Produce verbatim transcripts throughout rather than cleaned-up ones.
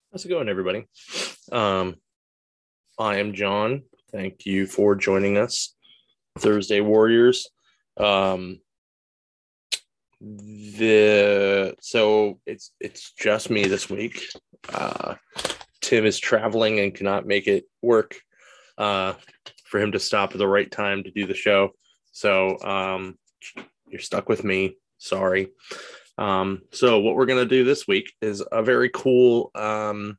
How's it going, everybody? Um, I am John. Thank you for joining us, Thursday Warriors. Um, the so it's it's just me this week. Uh, Tim is traveling and cannot make it work uh, for him to stop at the right time to do the show. So um, you're stuck with me. Sorry. Um, so what we're gonna do this week is a very cool. Um,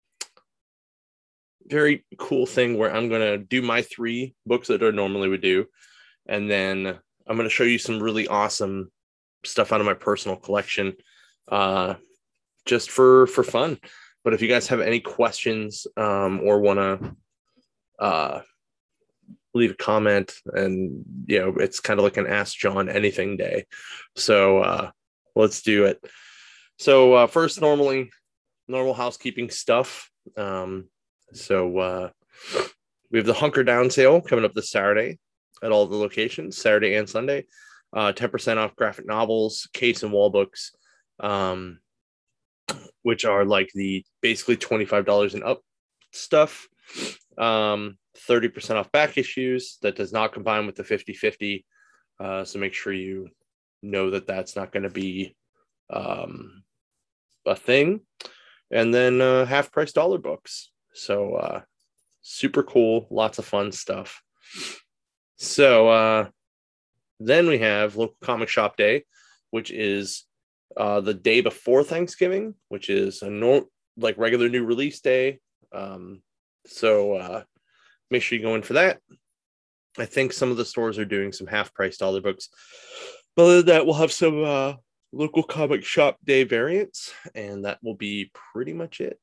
very cool thing where I'm going to do my three books that I normally would do. And then I'm going to show you some really awesome stuff out of my personal collection uh, just for, for fun. But if you guys have any questions um, or want to uh, leave a comment, and, you know, it's kind of like an Ask John Anything day. So uh, let's do it. So uh, first, normally, normal housekeeping stuff. Um, So uh, we have the Hunker Down sale coming up this Saturday at all the locations, Saturday and Sunday. Uh, ten percent off graphic novels, case and wall books, um, which are like the basically twenty-five dollars and up stuff. Um, thirty percent off back issues. That does not combine with the fifty-fifty. Uh, so make sure you know that that's not going to be um, a thing. And then uh, half price dollar books. So uh, super cool, lots of fun stuff. So uh, then we have local comic shop day, which is uh, the day before Thanksgiving, which is a nor- like regular new release day. Um, so uh, make sure you go in for that. I think some of the stores are doing some half price dollar books. But other than that, we'll have some uh, local comic shop day variants, and that will be pretty much it.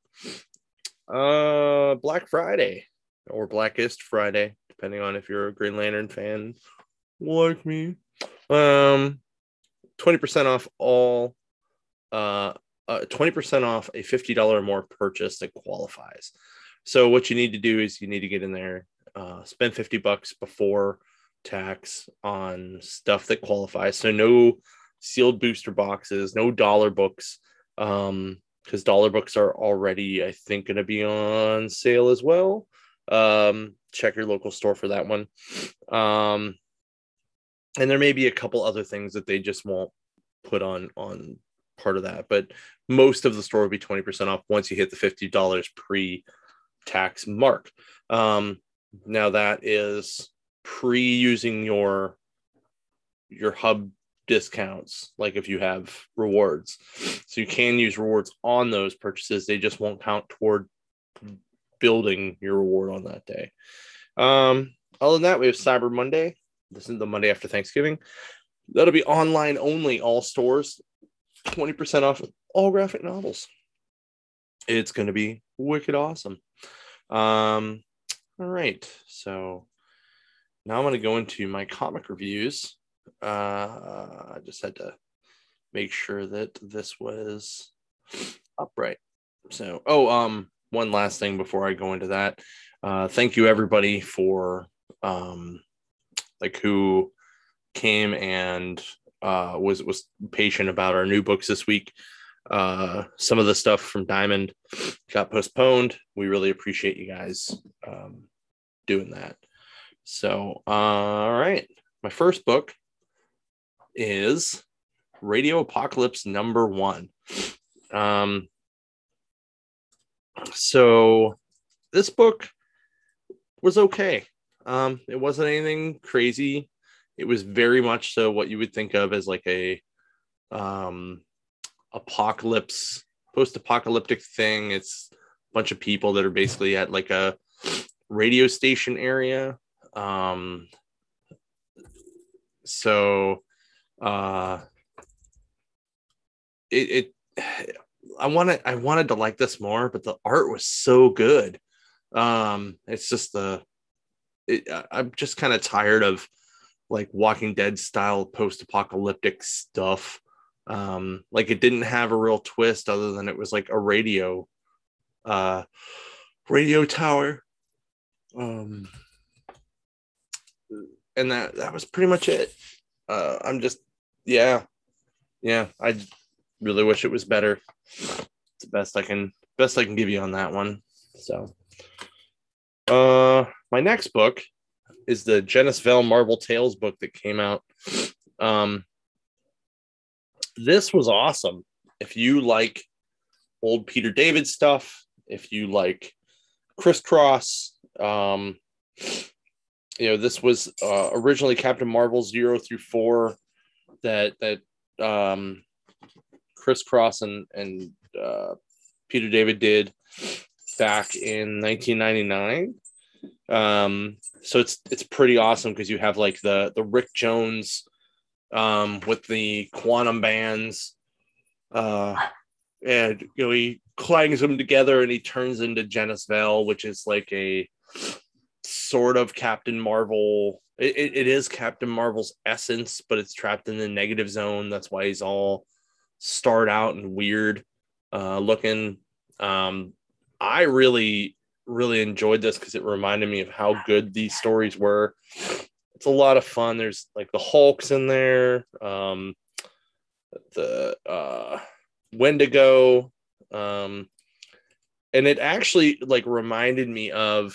Uh, Black Friday or Blackest Friday, depending on if you're a Green Lantern fan like me. Um, twenty percent off all, uh, uh, twenty percent off a fifty dollars or more purchase that qualifies. So what you need to do is you need to get in there, uh, spend fifty bucks before tax on stuff that qualifies. So no sealed booster boxes, no dollar books. Um, because dollar books are already, I think, going to be on sale as well. Um, check your local store for that one. Um, and there may be a couple other things that they just won't put on on part of that, but most of the store will be twenty percent off once you hit the fifty dollars pre-tax mark. Um, now that is pre-using your your hub discounts, like if you have rewards. So you can use rewards on those purchases. They just won't count toward building your reward on that day. Um, other than that, we have Cyber Monday. This is the Monday after Thanksgiving. That'll be online only, all stores. twenty percent off all graphic novels. It's going to be wicked awesome. Um, all right. So now I'm going to go into my comic reviews. Uh, I just had to make sure that this was upright. So, oh, um, one last thing before I go into that. Uh, thank you everybody for um, like who came and uh, was was patient about our new books this week. Uh, some of the stuff from Diamond got postponed. We really appreciate you guys um, doing that. So, uh, all right, my first book is Radio Apocalypse number one. Um, so this book was okay. Um, it wasn't anything crazy. It was very much so what you would think of as like a um, apocalypse, post-apocalyptic thing. It's a bunch of people that are basically at like a radio station area. Um, so uh, it, it I wanted I wanted to like this more, but the art was so good. Um, it's just the it, I'm just kind of tired of like Walking Dead style post-apocalyptic stuff. Um, like it didn't have a real twist other than it was like a radio uh radio tower. Um and that that was pretty much it. Uh I'm just yeah. Yeah, I really wish it was better. It's the best I can best I can give you on that one. So, uh, my next book is the Genis Vell Marvel Tales book that came out. Um, this was awesome. If you like old Peter David stuff, if you like Crisscross, um, you know, this was uh, originally Captain Marvel zero through four that that um, Crisscross and and uh, Peter David did back in nineteen ninety-nine. Um, so it's it's pretty awesome because you have like the the Rick Jones um, with the quantum bands, uh, and you know he clangs them together and he turns into Genis Vell, which is like a sort of Captain Marvel. It, it, it is Captain Marvel's essence, but it's trapped in the negative zone. That's why he's all starred out and weird uh, looking. Um, I really, really enjoyed this because it reminded me of how good these stories were. It's a lot of fun. There's like the Hulks in there, um, the uh, Wendigo, um, and it actually like reminded me of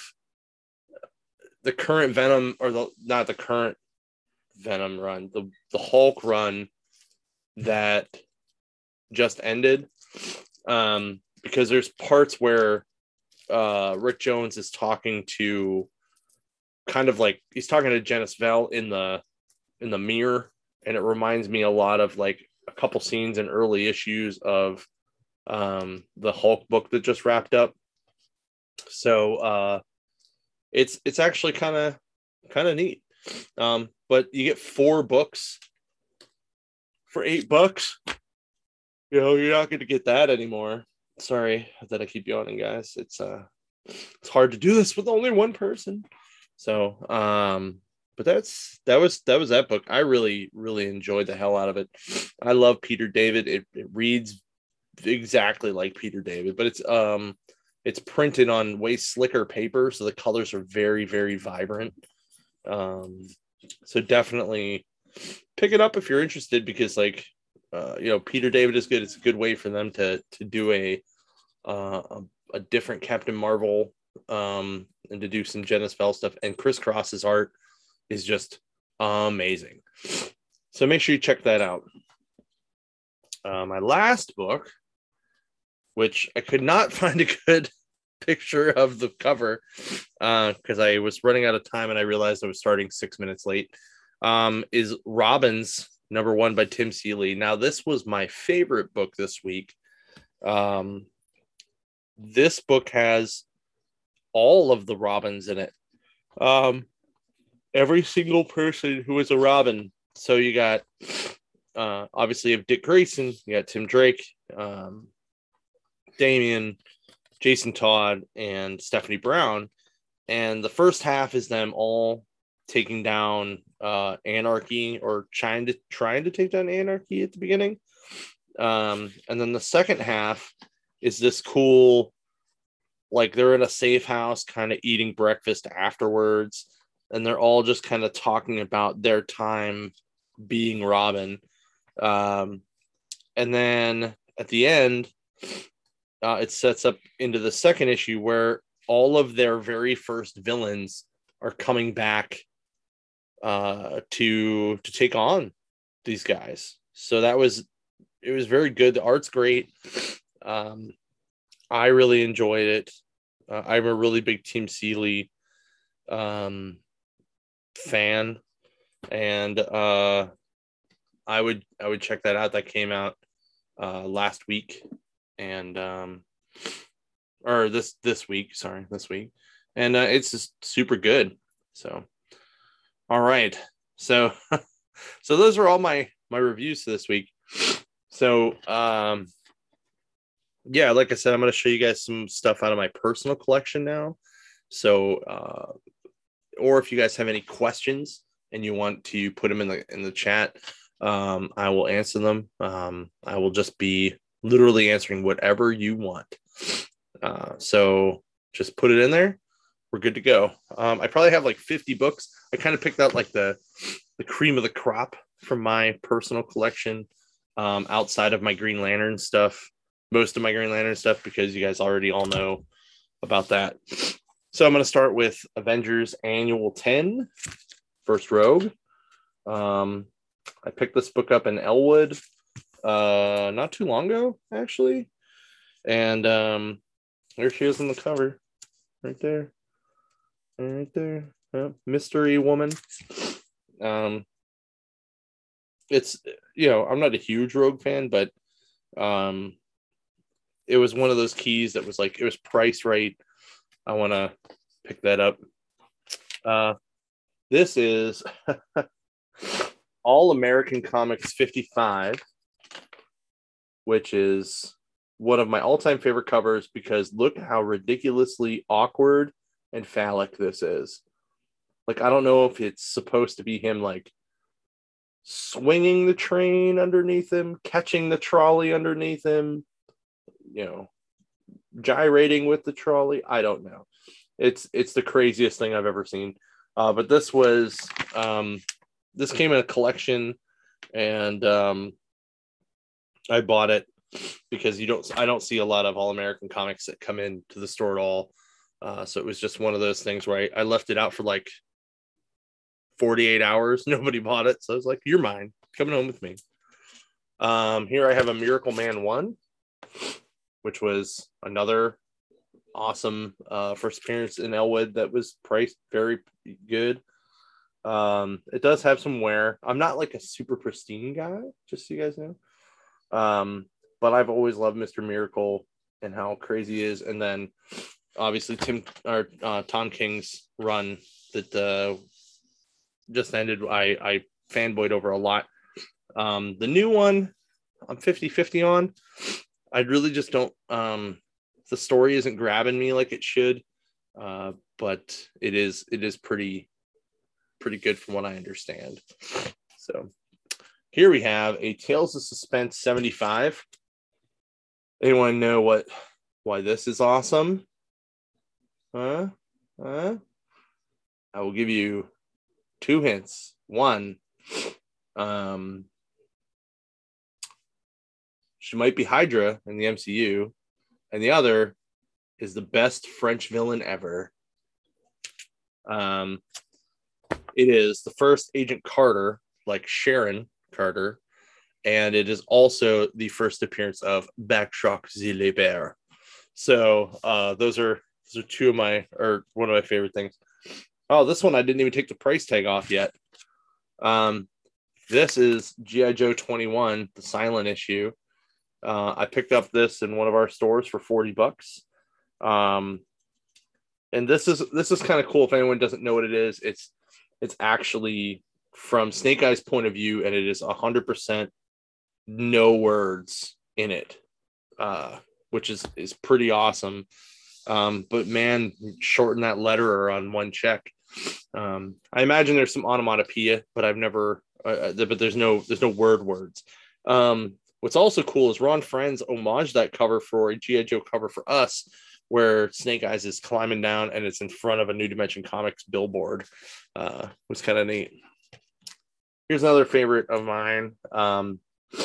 the current Venom, or the not the current Venom run, the the Hulk run that just ended, um, because there's parts where uh, Rick Jones is talking to, kind of like he's talking to Genis Vell in the in the mirror, and it reminds me a lot of like a couple scenes in early issues of um, the Hulk book that just wrapped up. So uh, it's it's actually kind of kind of neat. Um, but you get four books for eight bucks. You know, you're not going to get that anymore. Sorry that I keep yawning, guys. It's uh, it's hard to do this with only one person. So, um, but that's that was that was that book. I really really enjoyed the hell out of it. I love Peter David. It, it reads exactly like Peter David, but it's um, it's printed on way slicker paper, so the colors are very very vibrant. Um, so definitely pick it up if you're interested, because like uh, you know, Peter David is good. It's a good way for them to to do a uh, a, a different Captain Marvel, um, and to do some Genis Vell stuff. And Crisscross's art is just amazing. So make sure you check that out. Uh, my last book, which I could not find a good picture of the cover because uh, I was running out of time and I realized I was starting six minutes late, um, is Robins, number one by Tim Seeley. Now, this was my favorite book this week. Um, this book has all of the Robins in it. Um, every single person who is a Robin. So you got, uh, obviously, you have Dick Grayson, you got Tim Drake, um, Damian, Jason Todd, and Stephanie Brown. And the first half is them all taking down uh, Anarchy, or trying to trying to take down Anarchy at the beginning. Um, and then the second half is this cool, like they're in a safe house, kind of eating breakfast afterwards, and they're all just kind of talking about their time being Robin. Um, and then at the end, uh, it sets up into the second issue where all of their very first villains are coming back uh, to to take on these guys. So that was it was very good. The art's great. Um, I really enjoyed it. Uh, I'm a really big Tim Seeley um, fan, and uh, I would I would check that out. That came out uh, last week, and um, or this this week. Sorry, this week, and uh, it's just super good. So, all right. So, so those are all my my reviews for this week. So, um, yeah, like I said, I'm going to show you guys some stuff out of my personal collection now. So, uh, or if you guys have any questions and you want to put them in the in the chat, um, I will answer them. Um, I will just be literally answering whatever you want. Uh, so just put it in there. We're good to go. Um, I probably have like fifty books. I kind of picked out like the the cream of the crop from my personal collection, um, outside of my Green Lantern stuff, most of my Green Lantern stuff because you guys already all know about that. So I'm going to start with Avengers Annual ten, First Rogue. Um, I picked this book up in Elwood uh, not too long ago, actually. And um, there she is on the cover. Right there. Right there. Uh, mystery woman. Um, it's, you know, I'm not a huge Rogue fan, but um, it was one of those keys that was like, it was priced right. I want to pick that up. Uh, this is All American Comics fifty-five, which is one of my all-time favorite covers because look how ridiculously awkward and phallic this is. Like, I don't know if it's supposed to be him, like, swinging the train underneath him, catching the trolley underneath him, you know, gyrating with the trolley. I don't know. It's it's the craziest thing I've ever seen. Uh, but this was, um, this came in a collection, and um, I bought it because you don't, I don't see a lot of All American comics that come into the store at all. Uh, so it was just one of those things where I, I left it out for like forty-eight hours. Nobody bought it. So I was like, you're mine. Coming home with me. Um, here I have a Miracle Man one, which was another awesome uh, first appearance in Elwood that was priced very good. Um, it does have some wear. I'm not like a super pristine guy, just so you guys know. Um, but I've always loved Mister Miracle and how crazy he is. And then obviously Tim or uh, Tom King's run that uh, just ended, I, I fanboyed over a lot. Um, the new one, I'm fifty-fifty on. I really just don't, um, the story isn't grabbing me like it should, uh, but it is, it is pretty, pretty good from what I understand. So here we have a Tales of Suspense seventy-five. Anyone know what, why this is awesome? Huh? Huh? I will give you two hints. One, um, she might be Hydra in the M C U, and the other is the best French villain ever. Um, it is the first Agent Carter, like Sharon Carter, and it is also the first appearance of Backshock the Bear. So uh, those are those are two of my, or one of my favorite things. Oh, this one I didn't even take the price tag off yet. Um, this is G I. Joe twenty-one, the silent issue. Uh, I picked up this in one of our stores for forty bucks. Um, and this is this is kind of cool. If anyone doesn't know what it is, it's it's actually from Snake Eyes' point of view, and it is one hundred percent no words in it, uh, which is is pretty awesome. Um, but man, shorten that letterer on one check. Um, I imagine there's some onomatopoeia, but I've never. Uh, but there's no there's no word words. Um, what's also cool is Ron Friends homaged that cover for a G I. Joe cover for us, where Snake Eyes is climbing down and it's in front of a New Dimension Comics billboard. Uh, it was kind of neat. Here's another favorite of mine. Um,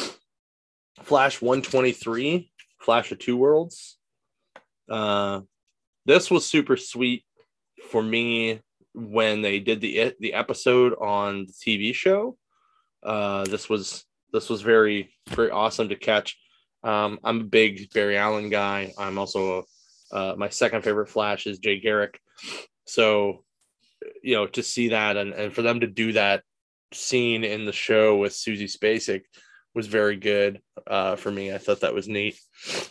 Flash one twenty-three, Flash of Two Worlds. Uh, this was super sweet for me when they did the the episode on the T V show. Uh, this was this was very very awesome to catch. Um, I'm a big Barry Allen guy. I'm also a, uh, my second favorite Flash is Jay Garrick. So, you know, to see that and, and for them to do that scene in the show with Susie Spacek was very good uh, for me. I thought that was neat.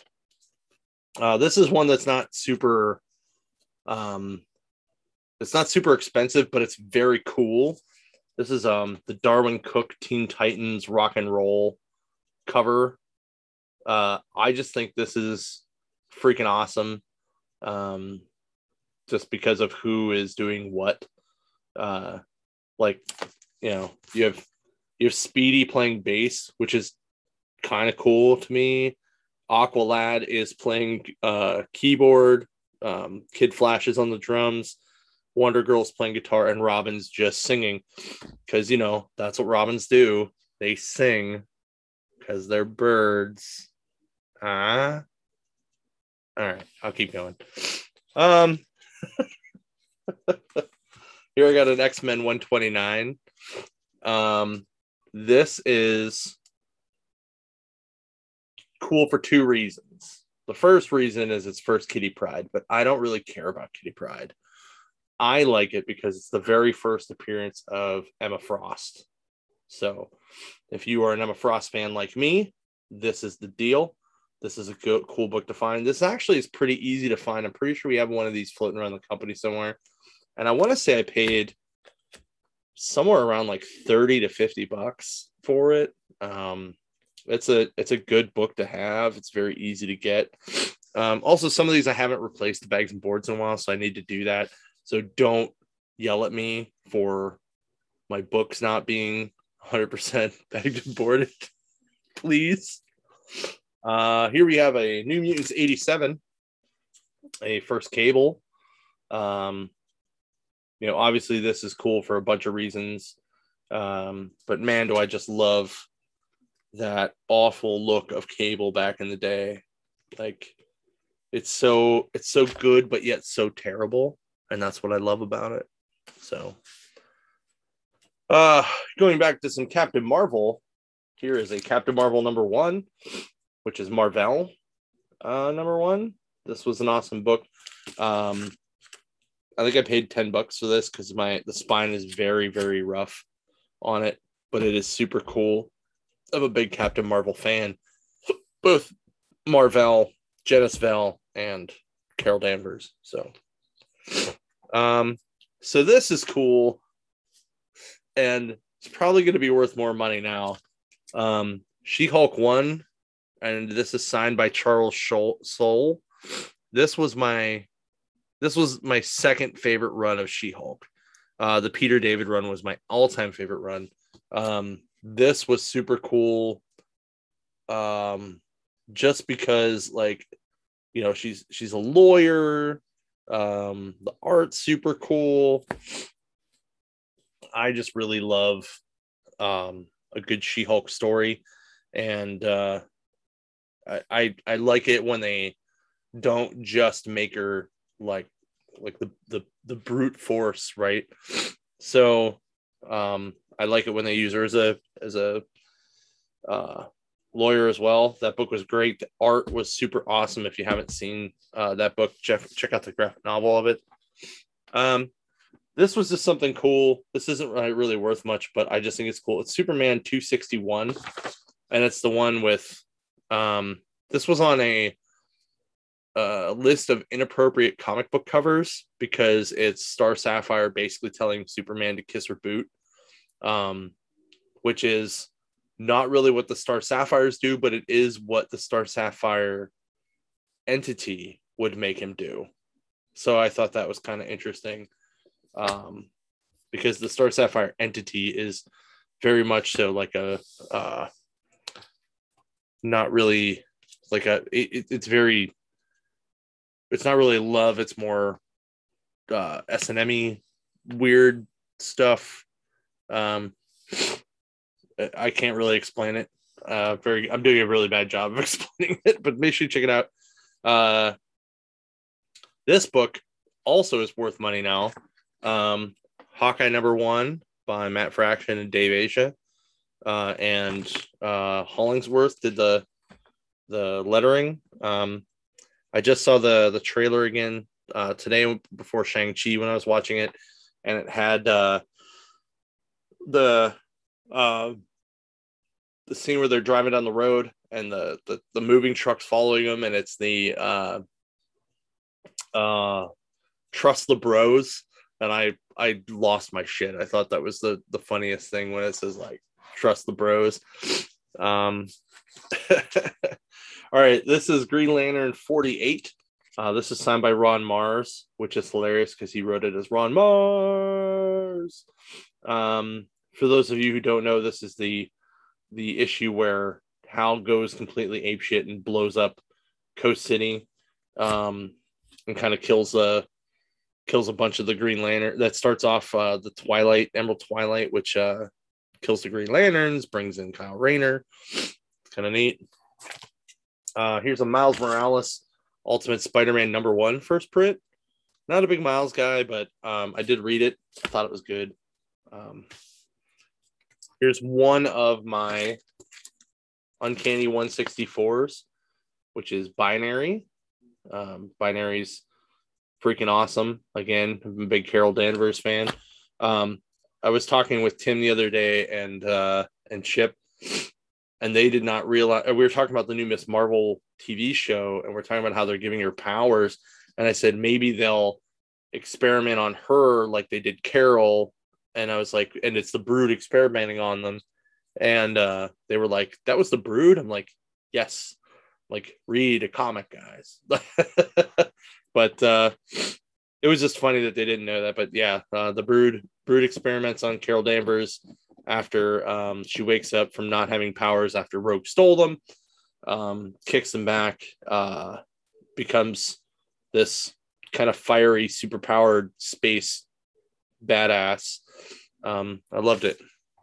Uh, this is one that's not super, um, it's not super expensive, but it's very cool. This is um, the Darwin Cook Teen Titans Rock and Roll cover. Uh, I just think this is freaking awesome. Um, just because of who is doing what. Uh, like, you know, you have you have Speedy playing bass, which is kind of cool to me. Aqualad is playing uh, keyboard. Um, Kid Flash is on the drums. Wonder Girl's playing guitar, and Robin's just singing because, you know, that's what Robins do. They sing because they're birds. Ah. All right, I'll keep going. Um, here I got an X-Men one twenty-nine. Um, this is cool for two reasons. The first reason is its first Kitty Pryde, but I don't really care about Kitty Pryde. I like it because it's the very first appearance of Emma Frost. So if you are an Emma Frost fan like me, this is the deal. This is a good, cool book to find. This actually is pretty easy to find. I'm pretty sure we have one of these floating around the company somewhere. And I want to say I paid somewhere around like thirty to fifty bucks for it. Um, it's a it's a good book to have. It's very easy to get. Um, also, some of these I haven't replaced the bags and boards in a while, so I need to do that. So don't yell at me for my books not being one hundred percent bagged and boarded, please. Uh, here we have a New Mutants eighty-seven, a first Cable. Um, you know, obviously this is cool for a bunch of reasons. Um, but man, do I just love that awful look of Cable back in the day. Like, it's so it's so good, but yet so terrible. And that's what I love about it. So uh going back to some Captain Marvel, here is a Captain Marvel number one, which is Marvel uh number one. This was an awesome book. um I think I paid ten bucks for this because my the spine is very, very rough on it, but it is super cool. I'm a big Captain Marvel fan. Both Marvel, Janice Vell, and Carol Danvers. So um so this is cool, and it's probably going to be worth more money now. um She-Hulk one, and this is signed by Charles Soule. This was my this was my second favorite run of She-Hulk. Uh, the Peter David run was my all-time favorite run. Um, this was super cool, um, just because, like, you know, she's she's a lawyer. Um, the art's super cool. I just really love um, a good She-Hulk story, and uh, I, I I like it when they don't just make her like like the the the brute force, right? So um I like it when they use her as a as a uh lawyer as well. That book was great. The art was super awesome. If you haven't seen uh that book, Jeff, check out the graphic novel of it. Um this was just something cool. This isn't really, really worth much, but I just think it's cool. It's Superman two sixty-one, and it's the one with um this was on a a list of inappropriate comic book covers because it's Star Sapphire basically telling Superman to kiss her boot, um, which is not really what the Star Sapphires do, but it is what the Star Sapphire entity would make him do. So I thought that was kind of interesting, um, because the Star Sapphire entity is very much so like a uh, not really like a it, it's very it's not really love. It's more uh, S and M-y weird stuff. Um, I can't really explain it. Uh, very, I'm doing a really bad job of explaining it, but make sure you check it out. Uh, this book also is worth money now. Um, Hawkeye number one by Matt Fraction and Dave Asia, uh, and uh, Hollingsworth did the the lettering. Um, I just saw the the trailer again uh, today before Shang-Chi when I was watching it, and it had uh, the uh, the scene where they're driving down the road and the the, the moving trucks following them, and it's the uh, uh, Trust the Bros, and I I lost my shit. I thought that was the the funniest thing when it says like Trust the Bros. Um, all right, this is Green Lantern forty-eight. Uh, this is signed by Ron Mars, which is hilarious because he wrote it as Ron Mars. Um, for those of you who don't know, this is the the issue where Hal goes completely apeshit and blows up Coast City, um, and kind of kills a kills a bunch of the Green Lantern. That starts off uh, the Twilight, Emerald Twilight, which uh, kills the Green Lanterns, brings in Kyle Rayner. It's kind of neat. Uh, here's a Miles Morales Ultimate Spider-Man number one first print. Not a big Miles guy, but um, I did read it. I thought it was good. Um, here's one of my Uncanny one sixty-fours, which is Binary. Um, Binary's freaking awesome. Again, I'm a big Carol Danvers fan. Um, I was talking with Tim the other day and uh, and Chip, and they did not realize. We were talking about the new Miss Marvel T V show, and we're talking about how they're giving her powers. And I said maybe they'll experiment on her like they did Carol. And I was like, and it's the Brood experimenting on them. And uh, they were like, that was the Brood? I'm like, yes. Like, read a comic, guys. But uh, it was just funny that they didn't know that. But yeah, uh, the Brood Brood experiments on Carol Danvers after um, she wakes up from not having powers after Rogue stole them, um, kicks them back, uh, becomes this kind of fiery, superpowered space badass. Um, I loved it.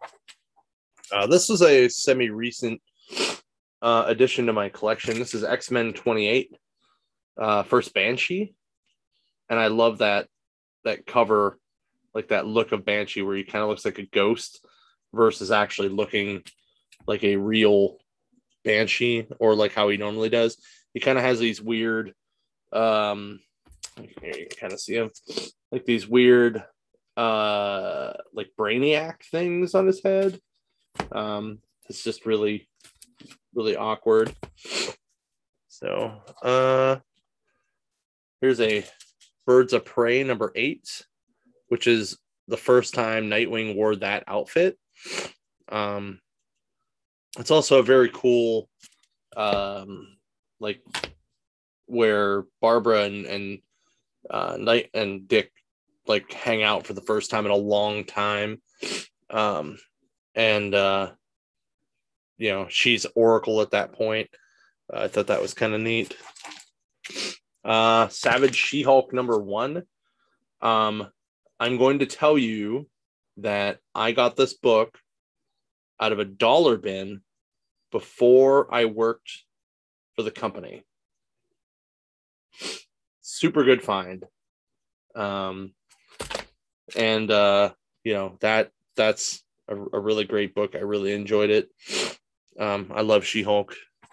Uh, this was a semi-recent uh, addition to my collection. This is X-Men twenty-eight, uh, first Banshee, and I love that that cover, like that look of Banshee where he kind of looks like a ghost versus actually looking like a real Banshee, or like how he normally does. He kind of has these weird, um, here you can kind of see him, like these weird, uh, like Brainiac things on his head. Um, it's just really, really awkward. So, uh, here's a Birds of Prey number eight, which is the first time Nightwing wore that outfit. Um, it's also a very cool, um, like where Barbara and and uh, Night and Dick like hang out for the first time in a long time. Um, and uh, you know, she's Oracle at that point. Uh, I thought that was kind of neat. Uh, Savage She-Hulk number one. Um, I'm going to tell you that I got this book out of a dollar bin before I worked for the company. Super good find. Um, and uh, you know, that that's a, a really great book. I really enjoyed it. Um, I love She-Hulk.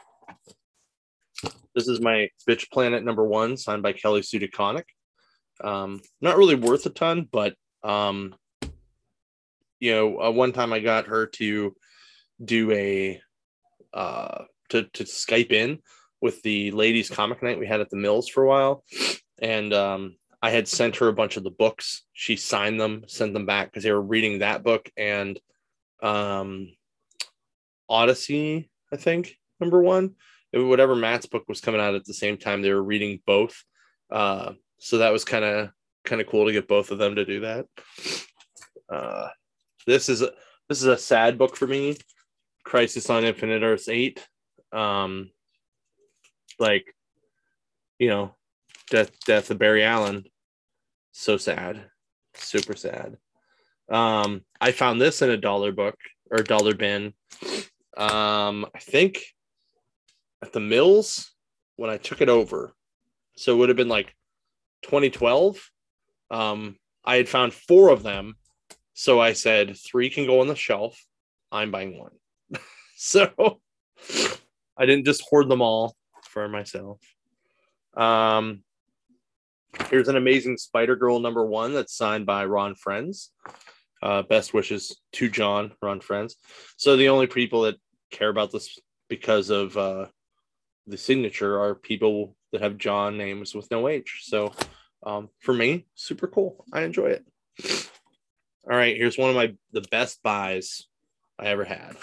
This is my Bitch Planet number one, signed by Kelly Sue DeConnick. Um, not really worth a ton, but um, you know, uh, one time I got her to do a uh, to to Skype in with the ladies comic night we had at the Mills for a while, and um, I had sent her a bunch of the books. She signed them, sent them back because they were reading that book and um, Odyssey, I think, number one. It, whatever Matt's book was coming out at the same time, they were reading both. Uh, so that was kind of kind of cool to get both of them to do that. Uh, this is a, this is a sad book for me. Crisis on Infinite Earths eight. Um, like, you know, death death of Barry Allen. So sad, super sad. Um, I found this in a dollar book or dollar bin. Um, I think at the Mills when I took it over. So it would have been like twenty twelve. Um, I had found four of them. So I said, three can go on the shelf. I'm buying one. So I didn't just hoard them all for myself. Um, here's an Amazing Spider-Girl number one that's signed by Ron Frenz. Uh, best wishes to John, Ron Frenz. So the only people that care about this because of uh, the signature are people that have John names with no H. So um, for me, super cool. I enjoy it. All right, here's one of my the best buys I ever had.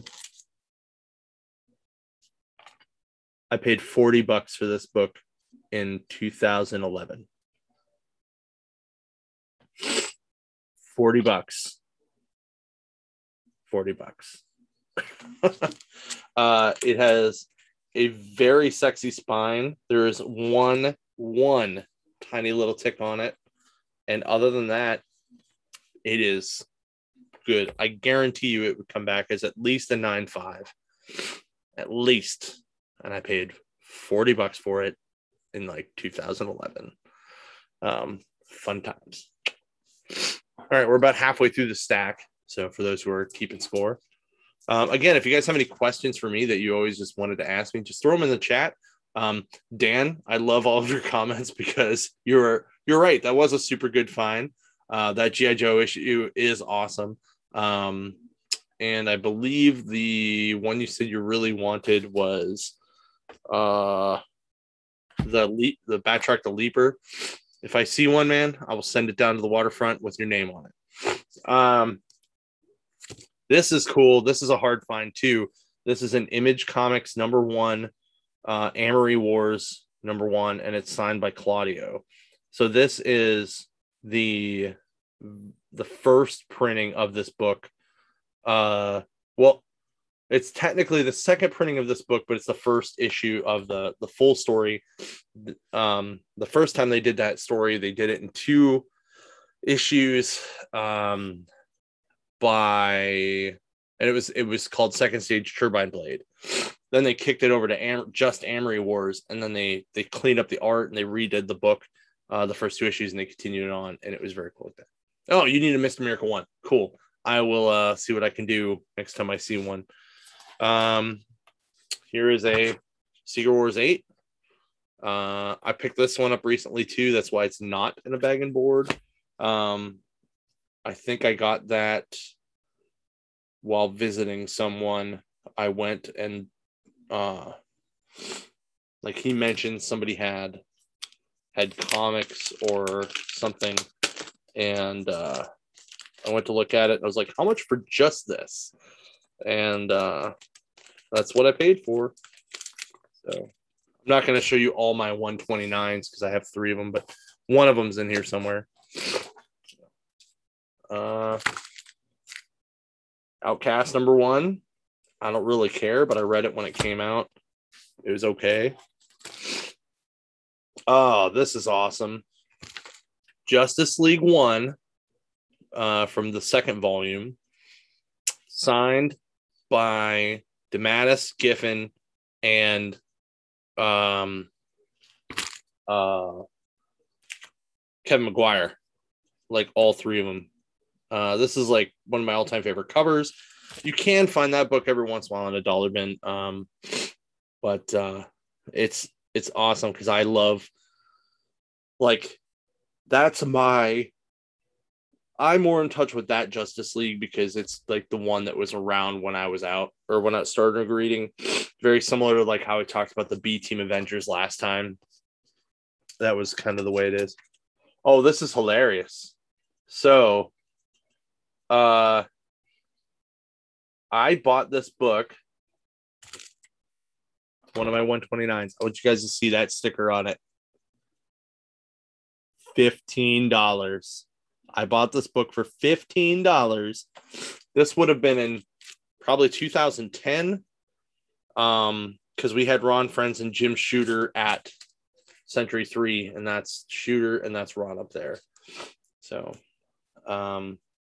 I paid forty bucks for this book in two thousand eleven. forty bucks. forty bucks. uh, it has a very sexy spine. There is one, one tiny little tick on it. And other than that, it is good. I guarantee you it would come back as at least a nine five. At least. and I paid forty bucks for it in like two thousand eleven. Um, fun times. All right, we're about halfway through the stack. So for those who are keeping score, um, again, if you guys have any questions for me that you always just wanted to ask me, just throw them in the chat. Um, Dan, I love all of your comments because you're you're right. That was a super good find. Uh, that G I. Joe issue is awesome. Um, and I believe the one you said you really wanted was uh, the leap, the Batroc the Leaper. If I see one, man, I will send it down to the waterfront with your name on it. Um, this is cool. This is a hard find too. This is an Image Comics number one, uh, Amory Wars number one, and it's signed by Claudio. So this is the the first printing of this book. Uh, well, it's technically the second printing of this book, but it's the first issue of the the full story. Um, the first time they did that story, they did it in two issues. Um, by and it was it was called Second Stage Turbine Blade. Then they kicked it over to Am- just Amory Wars, and then they they cleaned up the art and they redid the book, uh, the first two issues, and they continued it on, and it was very cool like that. Oh, you need a Mister Miracle one. Cool. I will uh, see what I can do next time I see one. Um, here is a Secret Wars eight. Uh, I picked this one up recently too. That's why it's not in a bag and board. Um, I think I got that while visiting someone. I went and uh, like he mentioned somebody had had comics or something, and uh, I went to look at it and I was like, how much for just this? And uh, that's what I paid for. So I'm not going to show you all my one twenty-nines because I have three of them, but one of them's in here somewhere. Uh, Outcast number one. I don't really care, but I read it when it came out. It was okay. Oh, this is awesome. Justice League one uh, from the second volume, signed by DeMatteis, Giffen, and um, uh, Kevin Maguire. Like all three of them. Uh, this is like one of my all-time favorite covers. You can find that book every once in a while in a dollar bin, um, but uh, it's it's awesome because I love like that's my I'm more in touch with that Justice League because it's like the one that was around when I was out or when I started reading. Very similar to like how I talked about the B Team Avengers last time. That was kind of the way it is. Oh, this is hilarious. So, uh, I bought this book, one of my one twenty-nines. I want you guys to see that sticker on it. fifteen dollars. I bought this book for fifteen dollars. This would have been in probably two thousand ten, um, because we had Ron Friends and Jim Shooter at Century three, and that's Shooter and that's Ron up there. So, um,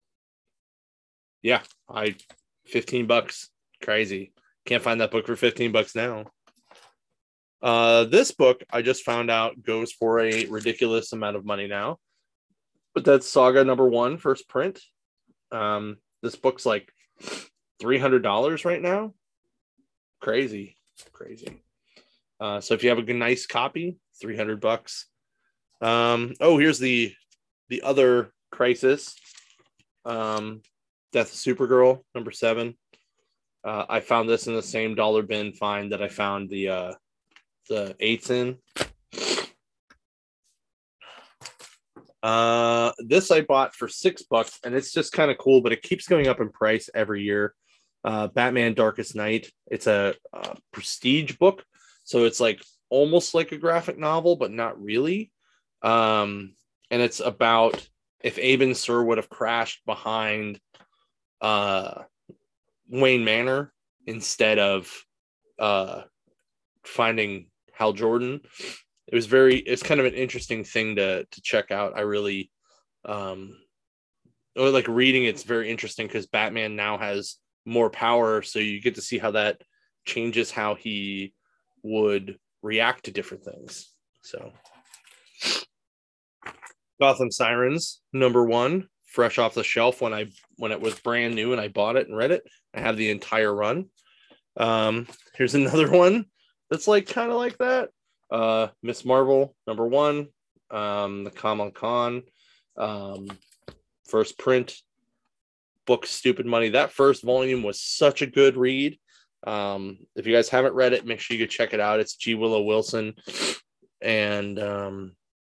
yeah, I fifteen bucks, crazy. Can't find that book for fifteen bucks now. Uh, this book I just found out goes for a ridiculous amount of money now, but that's Saga number one, first print. Um, this book's like three hundred dollars right now. Crazy, crazy. Uh, so if you have a good, nice copy, three hundred bucks. Um, oh, here's the the other Crisis, um, Death of Supergirl number seven. Uh, I found this in the same dollar bin find that I found the uh, the eights in. Uh, this I bought for six bucks, and it's just kind of cool, but it keeps going up in price every year. Uh, Batman Darkest Night. It's a, a prestige book, so it's like almost like a graphic novel, but not really. Um, and it's about if Abin Sur would have crashed behind uh, Wayne Manor instead of uh, finding Hal Jordan. It was very, it's kind of an interesting thing to to check out. I really, um, or like reading it's very interesting because Batman now has more power, so you get to see how that changes how he would react to different things. So Gotham Sirens, number one, fresh off the shelf when I when it was brand new and I bought it and read it. I have the entire run. Um, here's another one that's like kind of like that. Uh, Miss Marvel, number one. Um, the Kamala Khan, um, first print book, Stupid Money. That first volume was such a good read. Um, if you guys haven't read it, make sure you go check it out. It's G. Willow Wilson and um,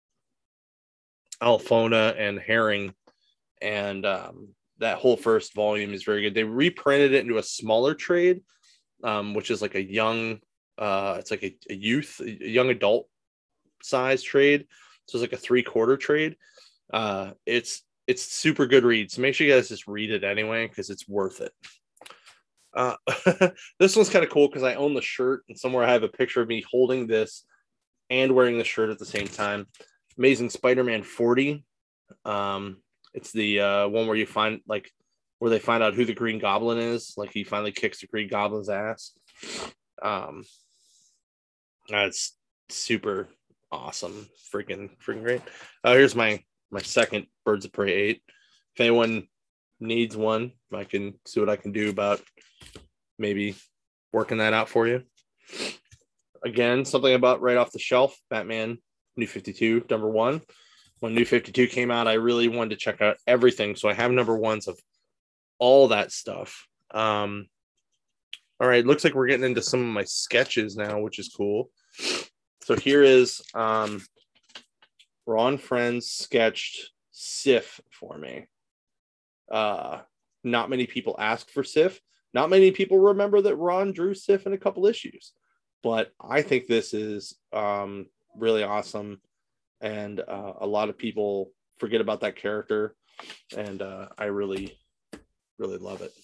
Alfona and Herring, and um, that whole first volume is very good. They reprinted it into a smaller trade, um, which is like a young, uh, it's like a, a youth, a young adult size trade. So it's like a three quarter trade. Uh, it's it's super good read. So make sure you guys just read it anyway because it's worth it. Uh, this one's kind of cool because I own the shirt, and somewhere I have a picture of me holding this and wearing the shirt at the same time. Amazing Spider-Man forty. Um, it's the uh, one where you find like where they find out who the Green Goblin is. Like he finally kicks the Green Goblin's ass. Um, that's super awesome, freaking freaking great. Uh, here's my my second Birds of Prey eight. If anyone needs one, I can see what I can do about maybe working that out for you. Again, something about right off the shelf, Batman New fifty-two, number one. When New fifty-two came out, I really wanted to check out everything. So I have number ones of all that stuff. Um, all right, looks like we're getting into some of my sketches now, which is cool. So here is um, Ron Frenz sketched Sif for me. Uh, not many people ask for Sif. Not many people remember that Ron drew Sif in a couple issues. But I think this is um, really awesome. And uh, a lot of people forget about that character. And uh, I really, really love it.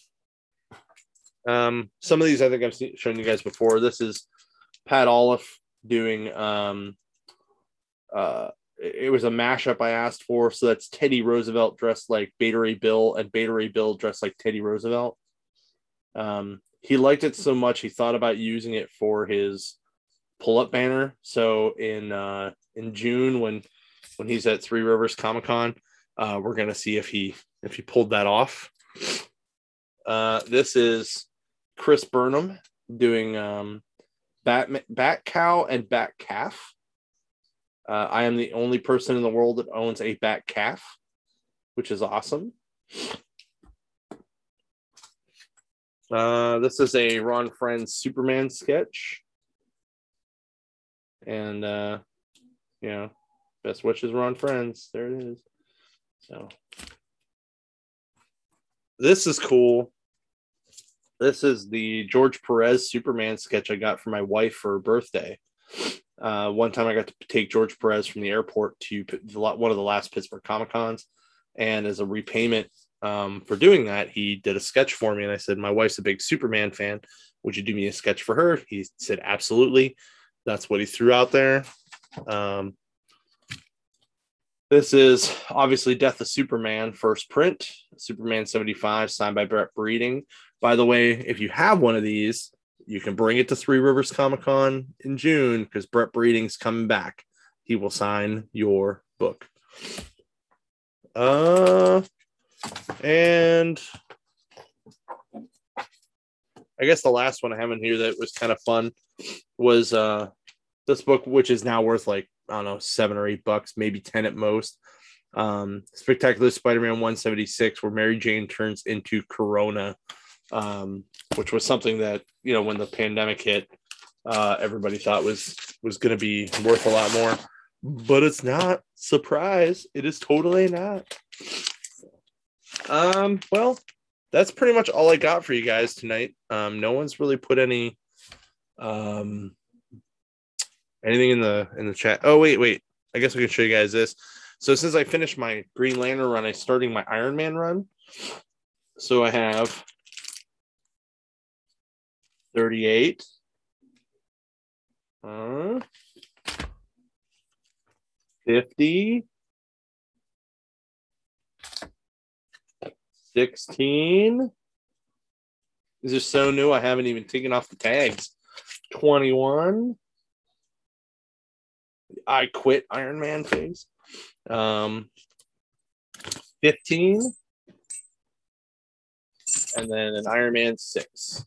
Um, some of these I think I've seen, shown you guys before. This is Pat Olive doing, um, uh, it was a mashup I asked for. So that's Teddy Roosevelt dressed like Beta Ray Bill and Beta Ray Bill dressed like Teddy Roosevelt. Um, he liked it so much, he thought about using it for his pull-up banner. So in uh, in June, when when he's at Three Rivers Comic Con, uh, we're gonna see if he if he pulled that off. Uh, this is Chris Burnham doing um, Bat Bat Cow and Bat Calf. Uh, I am the only person in the world that owns a Bat Calf, which is awesome. Uh, this is a Ron Frenz Superman sketch. And, uh, you know, best wishes, Ron Frenz. There it is. So, this is cool. This is the George Perez Superman sketch I got for my wife for her birthday. Uh, one time I got to take George Perez from the airport to one of the last Pittsburgh Comic Cons. And as a repayment um, for doing that, he did a sketch for me. And I said, my wife's a big Superman fan. Would you do me a sketch for her? He said, absolutely. That's what he threw out there. Um, this is obviously Death of Superman, first print, Superman seventy-five, signed by Brett Breeding. By the way, if you have one of these, you can bring it to Three Rivers Comic Con in June because Brett Breeding's coming back. He will sign your book. Uh, and I guess the last one I have in here that was kind of fun was uh, this book, which is now worth like, I don't know, seven or eight bucks, maybe ten at most. Um, Spectacular Spider-Man one seventy-six, where Mary Jane turns into Corona, um, which was something that, you know, when the pandemic hit, uh, everybody thought was was going to be worth a lot more. But it's not. Surprise. It is totally not. Um, well, that's pretty much all I got for you guys tonight. Um, no one's really put any um anything in the in the chat. Oh, wait, wait. I guess I can show you guys this. So since I finished my Green Lantern run, I'm starting my Iron Man run. So I have thirty-eight. Uh, fifty. sixteen. These are so new, I haven't even taken off the tags. twenty-one. I quit Iron Man phase. Um, fifteen. And then an Iron Man six.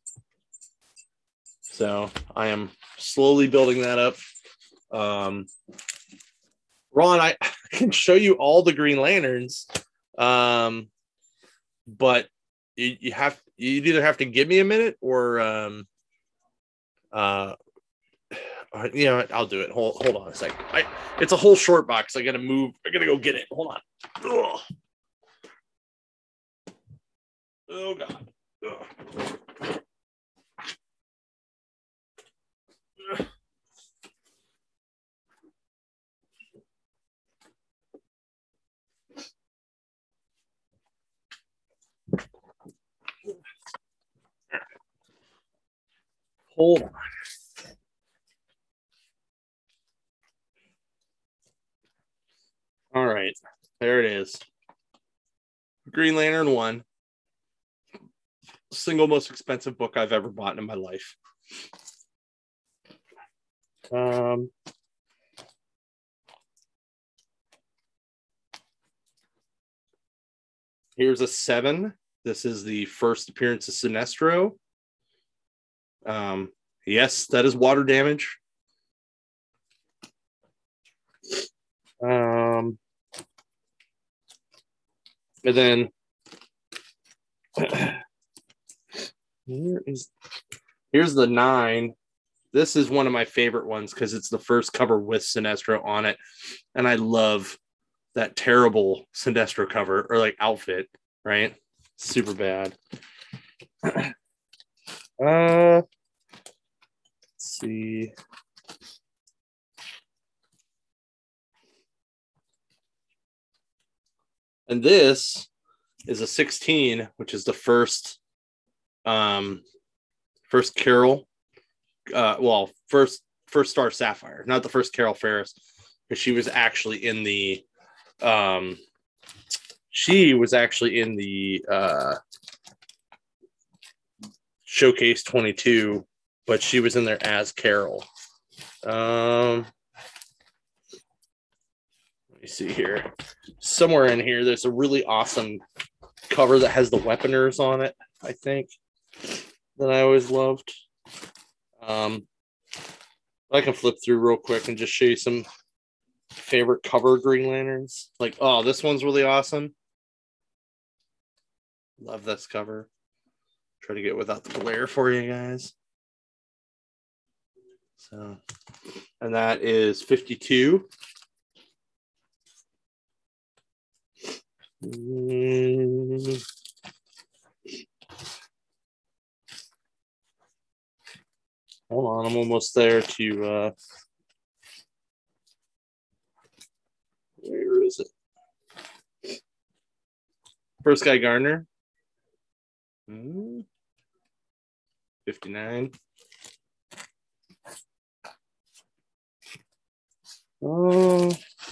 So I am slowly building that up. Um, Ron, I can show you all the Green Lanterns, um, but you, you have you either have to give me a minute or um, uh, you know, I'll do it. Hold hold on a second. I it's a whole short box. I gotta move. I gotta go get it. Hold on. Ugh. Oh God. Ugh. Hold on. All right. There it is. Green Lantern one. Single most expensive book I've ever bought in my life. Um, here's a seven. This is the first appearance of Sinestro. Um, yes, that is water damage. Um, and then here is here's the nine. This is one of my favorite ones because it's the first cover with Sinestro on it, and I love that terrible Sinestro cover or like outfit, right? Super bad. uh, let's see. And this is a sixteen, which is the first, um, first Carol. Uh, well, first first Star Sapphire, not the first Carol Ferris, because she was actually in the, um, she was actually in the uh, Showcase twenty-two, but she was in there as Carol. Um, let me see here. Somewhere in here, there's a really awesome cover that has the Weaponers on it, I think, that I always loved. Um, I can flip through real quick and just show you some favorite cover Green Lanterns. Like, oh, this one's really awesome. Love this cover. Try to get without the glare for you guys. So, and that is fifty-two. Mm. Hold on, I'm almost there to uh where is it? First Guy Gardner. Mm. fifty-nine. Oh.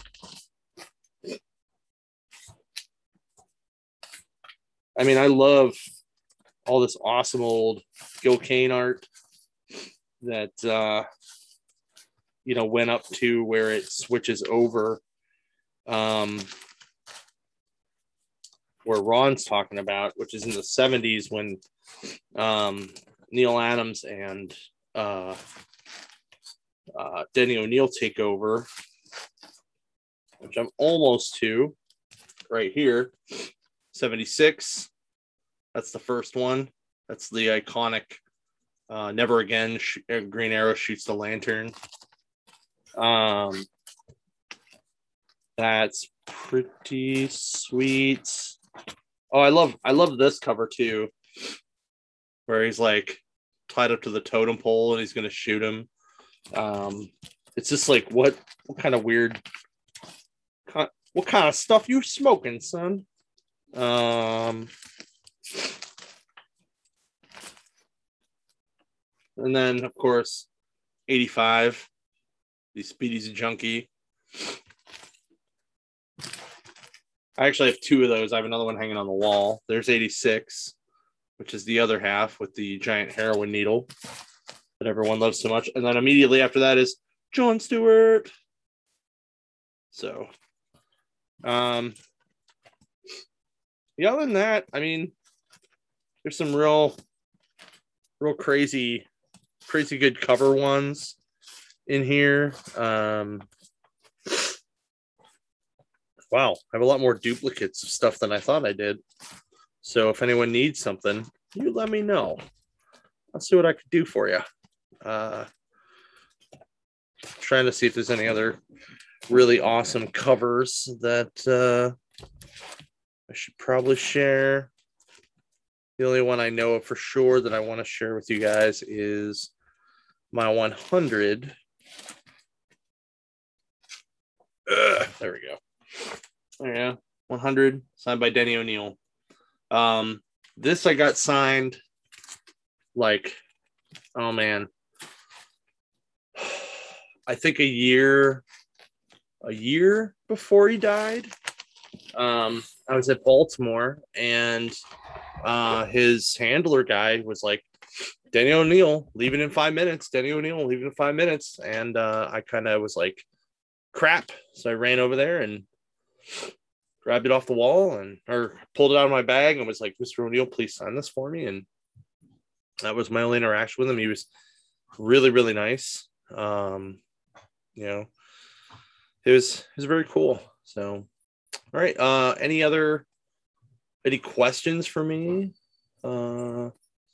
I mean, I love all this awesome old Gil Kane art that uh you know went up to where it switches over, um where Ron's talking about, which is in the seventies when um Neil Adams and uh uh Denny O'Neil take over, which I'm almost to right here. seventy-six. That's the first one. That's the iconic uh Never Again sh- Green Arrow shoots the lantern. Um, that's pretty sweet. Oh, I love I love this cover too, where he's like tied up to the totem pole and he's gonna shoot him. Um, it's just like what what kind of weird, what kind of stuff you smoking, son? Um, and then of course, eighty-five. The Speedy's a junkie. I actually have two of those. I have another one hanging on the wall. There's eighty-six, which is the other half with the giant heroin needle. that everyone loves so much. And then immediately after that is Jon Stewart. So, um, yeah, other than that, I mean, there's some real, real crazy, crazy good cover ones in here. Um, wow, I have a lot more duplicates of stuff than I thought I did. So if anyone needs something, you let me know. I'll see what I could do for you. Uh, trying to see if there's any other really awesome covers that uh, I should probably share. The only one I know of for sure that I want to share with you guys is my one hundred. Ugh, there we go. There you go. one hundred signed by Denny O'Neil. Um, this I got signed like, oh man, I think a year, a year before he died. Um, I was at Baltimore, and uh, his handler guy was like, Denny O'Neil leaving in five minutes. Denny O'Neil leaving in five minutes, and uh, I kind of was like, crap. So I ran over there and grabbed it off the wall and or pulled it out of my bag and was like, Mister O'Neil, please sign this for me. And that was my only interaction with him. He was really, really nice. Um, you know, it was it was very cool. So, all right. Uh, any other any questions for me? Uh,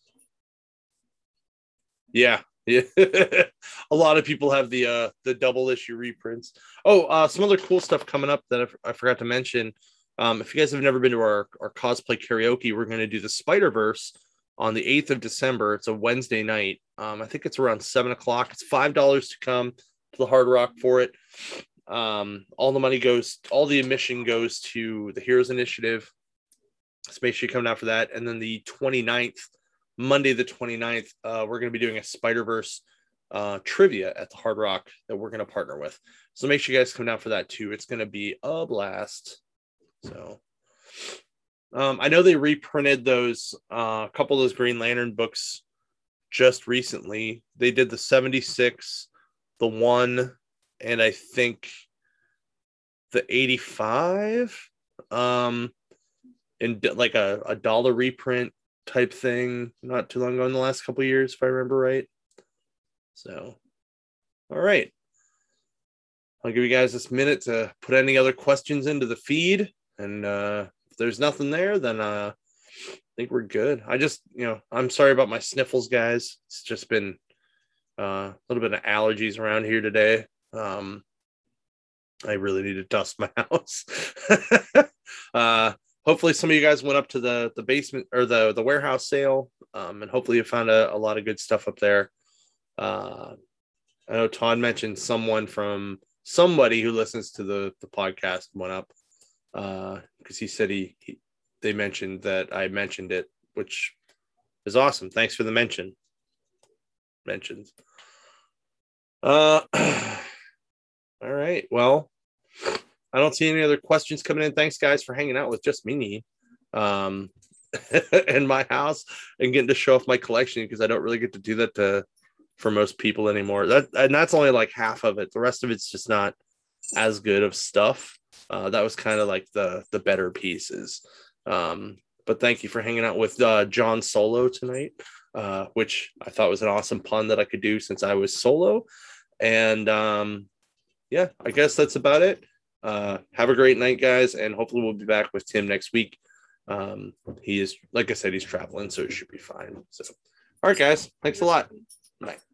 yeah, yeah. A lot of people have the uh the double issue reprints. Oh, uh, some other cool stuff coming up that I, I forgot to mention. Um, if you guys have never been to our, our cosplay karaoke, we're going to do the Spider-Verse on the eighth of December. It's a Wednesday night. Um, I think it's around seven o'clock. It's five dollars to come to the Hard Rock for it. Um, all the money goes, all the admission goes to the Heroes Initiative. So make sure you come down for that. And then the twenty-ninth, Monday the twenty-ninth, uh, we're going to be doing a Spider-Verse uh, trivia at the Hard Rock that we're going to partner with. So make sure you guys come down for that too. It's going to be a blast. So um, I know they reprinted those, uh, a couple of those Green Lantern books just recently. They did the seventy-six, the one, and I think the eighty-five, um, in like a, a dollar reprint type thing not too long ago in the last couple of years, if I remember right. So, all right. I'll give you guys this minute to put any other questions into the feed. And uh, if there's nothing there, then uh, I think we're good. I just, you know, I'm sorry about my sniffles, guys. It's just been uh, a little bit of allergies around here today. Um, I really need to dust my house. uh, hopefully some of you guys went up to the, the basement or the, the warehouse sale. Um, and hopefully you found a, a lot of good stuff up there. Uh, I know Todd mentioned someone from somebody who listens to the, the podcast went up. Uh, because he said he, he they mentioned that I mentioned it, which is awesome. Thanks for the mention. Mentions. Uh, all right. Well, I don't see any other questions coming in. Thanks, guys, for hanging out with just me, um, in my house and getting to show off my collection because I don't really get to do that to for most people anymore. That and that's only like half of it. The rest of it's just not as good of stuff. Uh, that was kind of like the the better pieces. Um, but thank you for hanging out with uh, John Solo tonight, uh, which I thought was an awesome pun that I could do since I was solo. And um, yeah, I guess that's about it. Uh, have a great night, guys, and hopefully we'll be back with Tim next week. Um, he is, like I said, he's traveling, so it should be fine. So, all right, guys, thanks a lot. Bye.